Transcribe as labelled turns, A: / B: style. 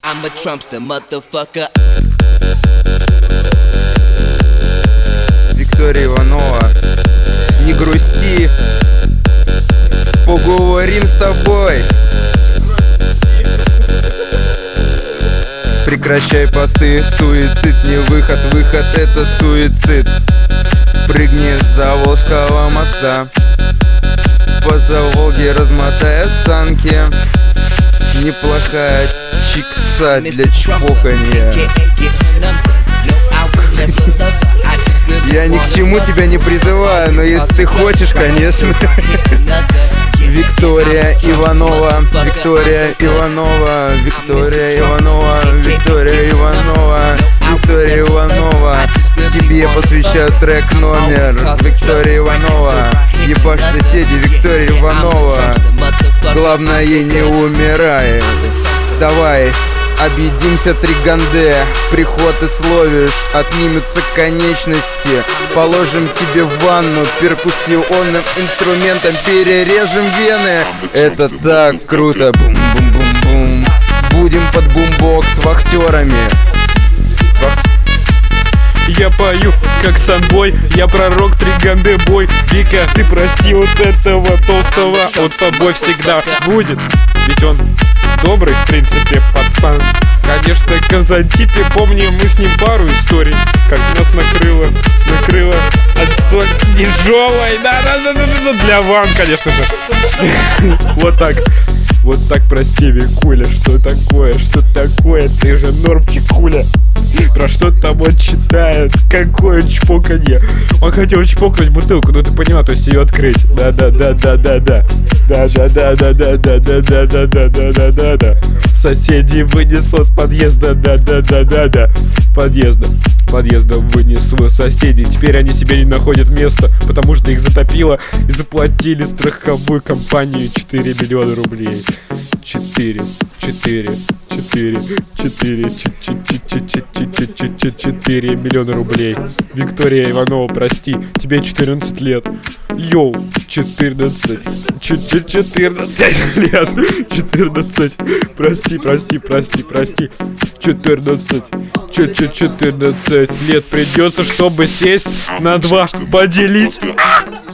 A: I'm a Trumpster, motherfucker.
B: Виктория Иванова, не грусти, поговорим с тобой. Прекращай посты, суицид не выход, выход это суицид. Прыгни с Заволжского моста, по Заволге размотай останки. Неплохая чикса для чпоканья. Я ни к чему тебя не призываю, но если ты хочешь, конечно. Виктория Иванова, Виктория Иванова, Виктория Иванова, Виктория Иванова, Виктория Иванова. Тебе посвящаю трек номер. Виктория Иванова, ебашь соседи, Виктория Иванова. Главное, не умирай. Давай объедимся, Триганде. Приход и словишь, отнимутся конечности. Положим тебе в ванну перкуссионным инструментом, перережем вены. Это так круто. Бум-бум-бум-бум. Будем под бумбокс вахтерами.
C: Я пою, как санбой, я пророк Триганде бой. Вика, ты прости вот этого толстого, он с тобой всегда будет. Ведь он добрый, в принципе, пацан. Конечно, в Казантипе, помню, мы с ним пару историй, как нас накрыло от соль тяжелой. Да, для ван, конечно же. Вот так, прости, Викуля, что такое, ты же нормчик, Куля. Про что там он читает, какое чпоканье. Он хотел чпокнуть бутылку, но ты поняла, то есть ее открыть. Да. Соседи вынесло с подъезда, да. Подъезда вынесло соседей. Теперь они себе не находят места, потому что их затопило и заплатили страховую компанию 4 миллиона рублей. 4 миллиона рублей. Виктория Иванова, прости, тебе 14 лет. Йоу, 14 лет. 14. Прости. 14 лет придется, чтобы сесть на 2 поделить.